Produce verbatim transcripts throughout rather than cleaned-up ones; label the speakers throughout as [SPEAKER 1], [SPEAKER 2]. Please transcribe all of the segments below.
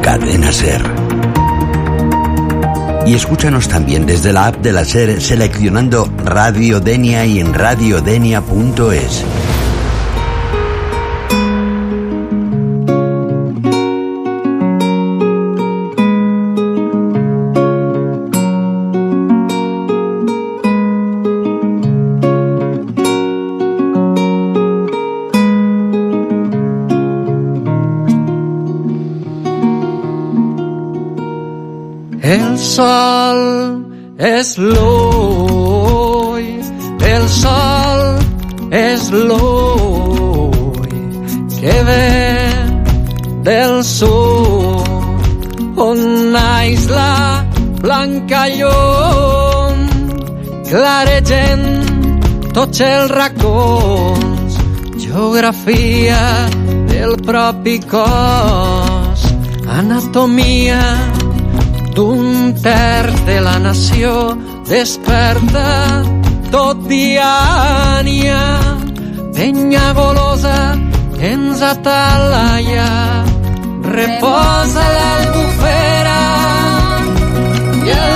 [SPEAKER 1] Cadena Ser. Y escúchanos también desde la app de la Ser seleccionando Radio Denia y en radiodenia punto es.
[SPEAKER 2] El sol és l'ull, el sol és l'ull que ve del sud, on naix la blanca llum, claregen tots els racons, geografia del propi cos, anatomia d'un terç de la nació, desperta tot diània, penya golosa ens atalaia, reposa l'albufera i el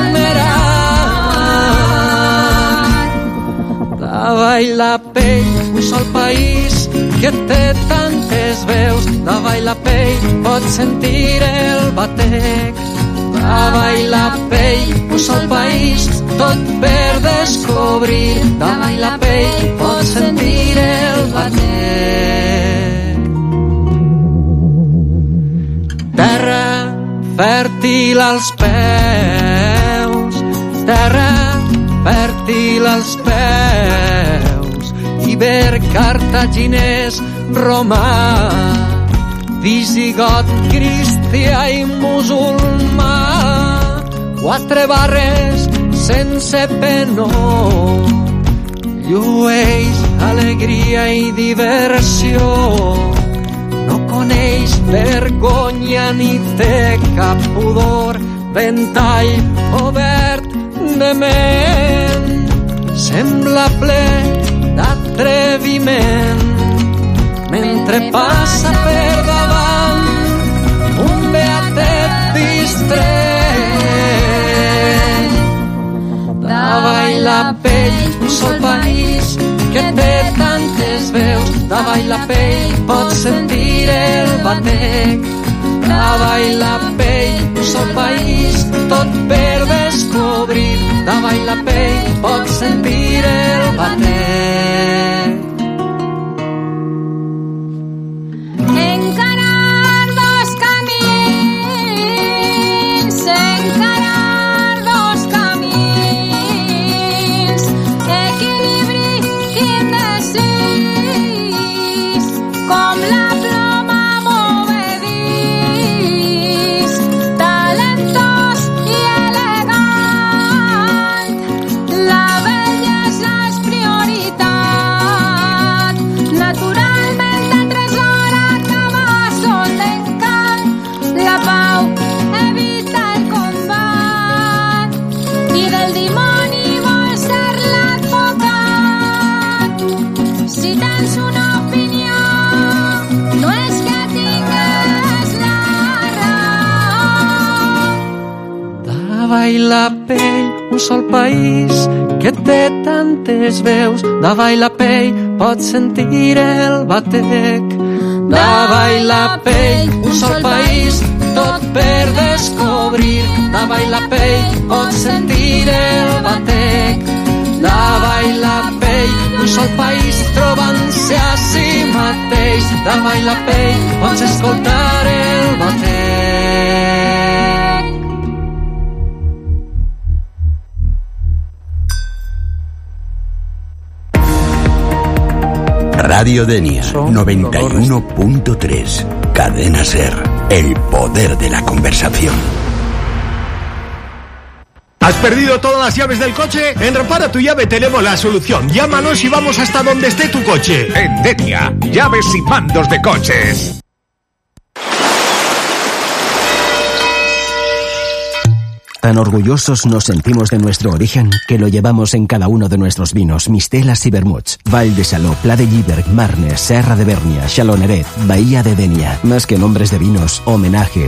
[SPEAKER 2] palmerar. Davall la pell, un sol país que té tantes veus, davall la pell pots sentir el batec. Davall la pell, un sol país, tot per descobrir. Davall la pell, pots sentir el batec. Terra fèrtil als peus, terra fèrtil als peus, iber, cartaginès, romà, visigot, cristià i musulmà, quatre barres sense penó, llueix, alegria i diversió, no coneix vergonya ni té cap pudor, ventall obert de ment, sembla ple d'atreviment, mentre passa per davant un beatet distret. Davall la pell, un sol país que té tantes veus, davall la pell pots sentir el batec. Davall la pell, un sol país, tot per descobrir, davall la pell pots sentir el batec.
[SPEAKER 3] Encarar dos camins, encarar dos camins, equilibri indecis, com la ploma movedís, talentós i elegant, la bellesa és prioritat, naturalment el tresor acaba sol d'encant, la pau evita el combat i del dimoni vol ser l'advocat. Si tens una opinió, no és que tingues la raó.
[SPEAKER 2] Davall la pell, un sol país que té tantes veus, davall la pell pots sentir el batec. Davall la pell, un sol país, tot per descobrir, davall la pell pots sentir el batec. Davall la pell, un sol país, trobant-se a si mateix, davall la pell pots escoltar el batec.
[SPEAKER 1] Radio Denia noventa y uno punto tres. Cadena Ser, el poder de la conversación.
[SPEAKER 4] ¿Has perdido todas las llaves del coche? En Repara tu Llave tenemos la solución. Llámanos y vamos hasta donde esté tu coche.
[SPEAKER 5] En Denia, llaves y mandos de coches.
[SPEAKER 6] Tan orgullosos nos sentimos de nuestro origen que lo llevamos en cada uno de nuestros vinos, mistelas y vermuts. Vall de Saló, Pla de Lliberg, Marnes, Serra de Bernia, Xaloneret, Bahía de Denia. Más que nombres de vinos, homenaje,